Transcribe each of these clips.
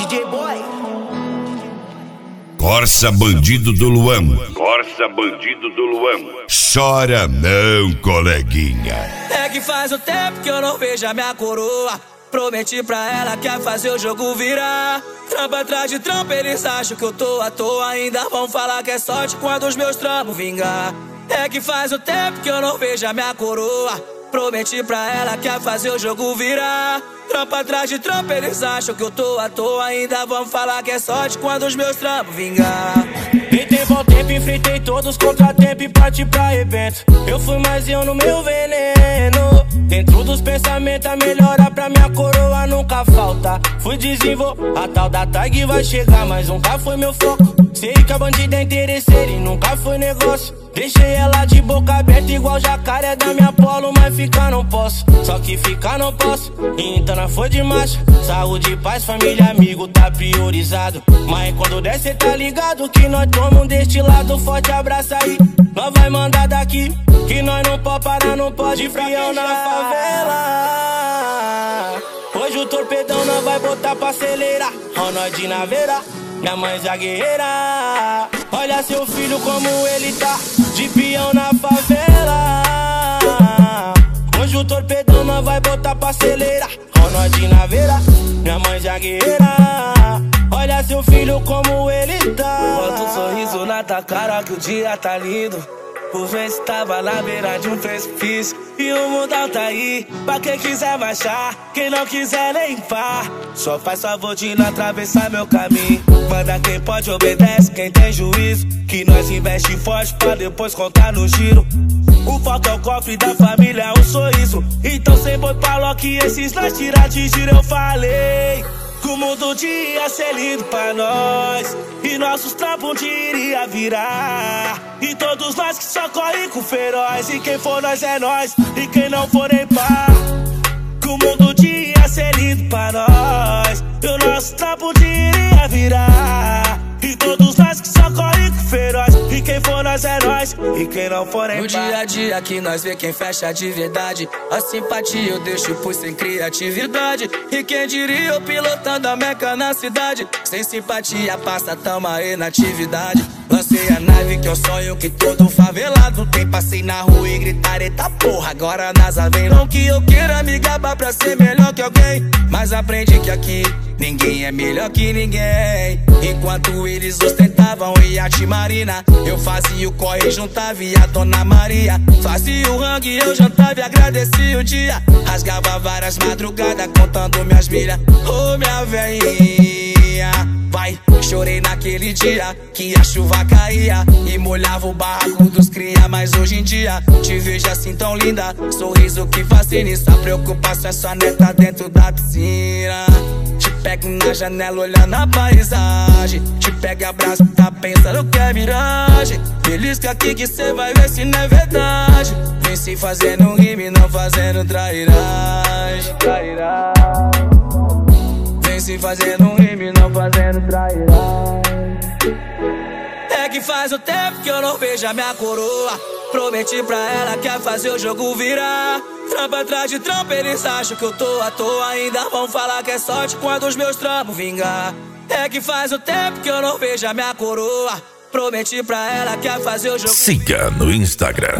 DJ Boy. Corsa bandido do Luan. Corsa bandido do Luan. Chora não, coleguinha. É que faz um tempo que eu não vejo a minha coroa. Prometi pra ela que ia fazer o jogo virar. Trampa atrás de trampa, eles acham que eu tô à toa. Ainda vão falar que é sorte quando os meus trampos vingar. É que faz um tempo que eu não vejo a minha coroa. Prometi pra ela que ia fazer o jogo virar. Trampa atrás de trampa, eles acham que eu tô à toa. Ainda vão falar que é sorte quando os meus trampos vingar. Tentei bom tempo, enfrentei todos os contratempos e parti pra evento. Eu fui mais eu no meu veneno. Dentro dos pensamentos a melhora pra minha coroa nunca falta. Fui desenvolver, a tal da tag vai chegar, mas nunca foi meu foco. Sei que a bandida é interesseira e nunca foi negócio. Deixei ela de boca aberta igual jacaré da minha polo, mas ficar não posso. Só que ficar não posso, então não foi de marcha. Saúde, paz, família, amigo, tá priorizado. Mas quando der cê tá ligado que nós tomamos deste lado. Forte abraço aí, nós vai mandar daqui. Que nós não pode parar, não pode frião na favela. Hoje o torpedão nós vai botar pra acelerar. Ó nós de naveira, minha mãe zagueira. Olha seu filho como ele tá, de peão na favela. Hoje o torpedão nós vai botar pra acelerar. Ó nós de naveira, minha mãe zagueira. Olha seu filho como ele tá. Bota um sorriso na tua cara que o dia tá lindo. Por ver se tava na beira de um precipício. E o mundão tá aí, pra quem quiser baixar. Quem não quiser nem pá, só faz favor de não atravessar meu caminho. Manda quem pode, obedece quem tem juízo. Que nós investe forte pra depois contar no giro. O foco é o cofre da família, é um sorriso. Então sem boi pra Loki, esses nós tirar de giro. Eu falei que o mundo ia ser lindo pra nós. E nossos trampos um dia iria virar. E todos nós que só correm com feroz. E quem for nós é nós, e quem não for nem pá. Que o mundo ia ser lindo pra nós. E o nosso trampo um dia iria virar. E todos nós que só correm com feroz. E quem for nós é nós, e quem não for nem pá. No dia a dia que nós vê quem fecha de verdade. A simpatia eu deixo por sem criatividade. E quem diria eu pilotando a meca na cidade. Sem simpatia passa tamo aí na atividade. Lancei a nave que é o sonho que todo favelado tem. Passei na rua e gritar eita porra, agora a NASA vem. Não que eu queira me gabar pra ser melhor que alguém, mas aprendi que aqui ninguém é melhor que ninguém. Enquanto eles ostentavam iate marina, eu fazia o corre e juntava e a Dona Maria. Fazia o rangue, eu jantava e agradecia o dia. Rasgava várias madrugadas contando minhas milhas. Ô minha velhinha, vai, chorei naquele dia que a chuva caía e molhava o barraco dos cria. Mas hoje em dia te vejo assim tão linda, sorriso que fascina. Essa preocupação é sua neta dentro da piscina. Te pego na janela olhando a paisagem. Te pego e abraço, tá pensando que é miragem. Belisca aqui que cê vai ver se não é verdade. Vem se fazendo rime, não fazendo trairagem. Vem se fazendo rime, não fazendo trairagem. É que faz um tempo que eu não vejo a minha coroa. Prometi pra ela que ia fazer o jogo virar. Trampa atrás de trampa, eles acham que eu tô à toa. Ainda vão falar que é sorte quando os meus trampos vingar. É que faz um tempo que eu não vejo a minha coroa. Prometi pra ela que ia fazer o jogo. Siga no Instagram,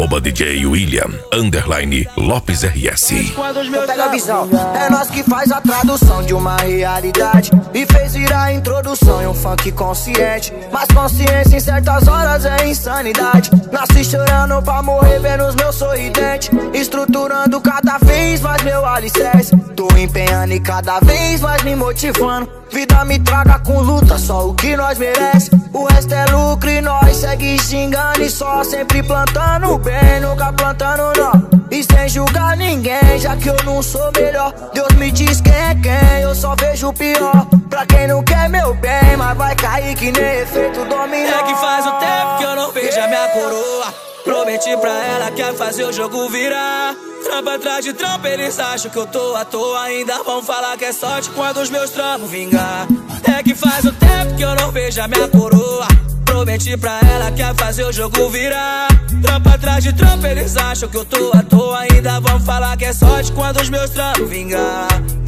@DJ_William_LopesRS. Pega a visão, é nós que faz a tradução de uma realidade. E fez virar a introdução em um funk consciente. Mas consciência em certas horas é insanidade. Nasci chorando pra morrer vendo os meus sorridentes. Estruturando cada vez mais meu alicerce. Tô empenhando e cada vez mais me motivando. Vida me traga com luta, só o que nós merece. O resto é lucro e nós segue xingando e só. Sempre plantando bem, nunca plantando não. E sem julgar ninguém, já que eu não sou melhor. Deus me diz quem é quem, eu só vejo o pior. Pra quem não quer meu bem, mas vai cair que nem efeito dominó. É que faz um tempo que eu não vejo a minha coroa. Prometi pra ela que ia fazer o jogo virar. Trampa atrás de trampa, eles acham que eu tô à toa. Ainda vão falar que é sorte quando os meus trampos vingar. É que faz um tempo que eu não vejo a minha coroa. Prometi pra ela que ia fazer o jogo virar. Trampa atrás de trampa, eles acham que eu tô à toa. Ainda vão falar que é sorte quando os meus trampos vingar.